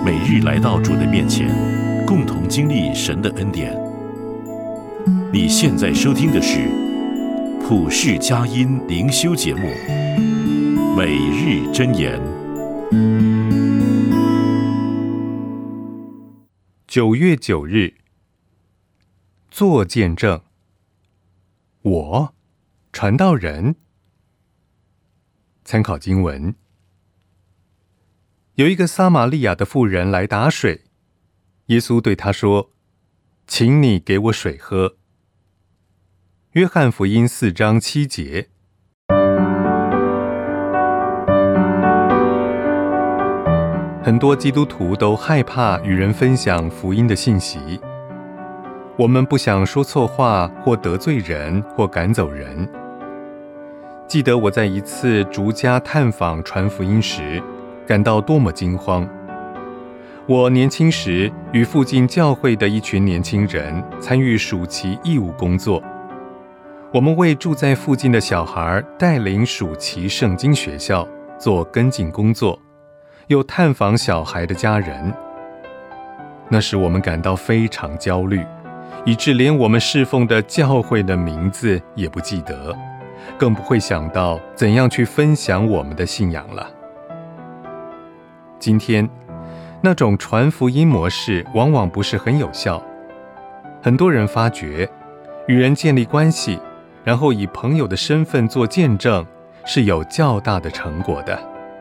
每日来到主的面前，共同经历神的恩典。你现在收听的是普世佳音灵修节目《每日箴言》。 9月9日，做见证。我，传道人。参考经文：有一个撒玛利亚的妇人来打水，耶稣对她说：“请你给我水喝。”约翰福音4章7节。很多基督徒都害怕与人分享福音的信息。我们不想说错话，或得罪人，或赶走人。记得我在一次逐家探访传福音时，感到多么惊慌。我年轻时与附近教会的一群年轻人参与暑期义务工作，我们为住在附近的小孩带领暑期圣经学校做跟进工作，又探访小孩的家人。那时我们感到非常焦虑，以致连我们侍奉的教会的名字也不记得，更不会想到怎样去分享我们的信仰了。今天，那种传福音模式往往不是很有效。很多人发觉，与人建立关系，然后以朋友的身份做见证，是有较大的成果的。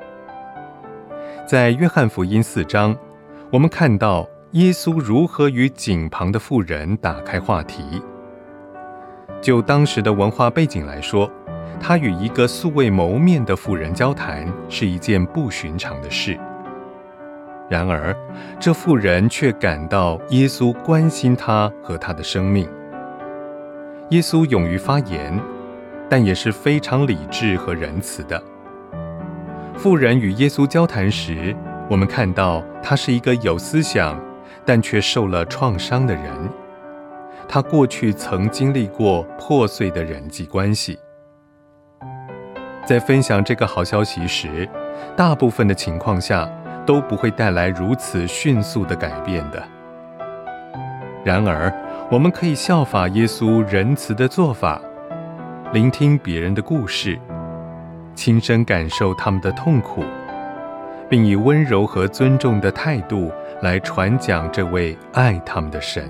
在约翰福音4章，我们看到耶稣如何与井旁的妇人打开话题。就当时的文化背景来说，他与一个素未谋面的妇人交谈是一件不寻常的事。然而，这妇人却感到耶稣关心她和她的生命。耶稣勇于发言，但也是非常理智和仁慈的。妇人与耶稣交谈时，我们看到他是一个有思想，但却受了创伤的人。他过去曾经历过破碎的人际关系。在分享这个好消息时，大部分的情况下都不会带来如此迅速的改变的。然而，我们可以效法耶稣仁慈的做法，聆听别人的故事，亲身感受他们的痛苦，并以温柔和尊重的态度来传讲这位爱他们的神。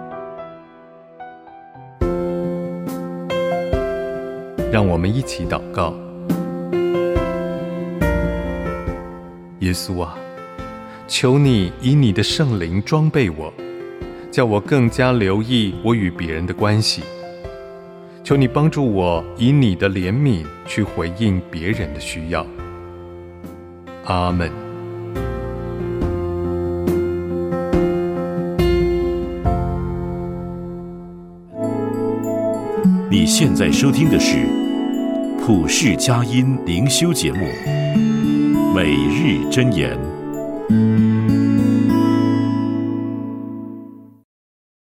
让我们一起祷告。耶稣啊，求你以你的圣灵装备我，叫我更加留意我与别人的关系。求你帮助我以你的怜悯去回应别人的需要。阿们。 你现在收听的是普世佳音灵修节目《每日箴言》。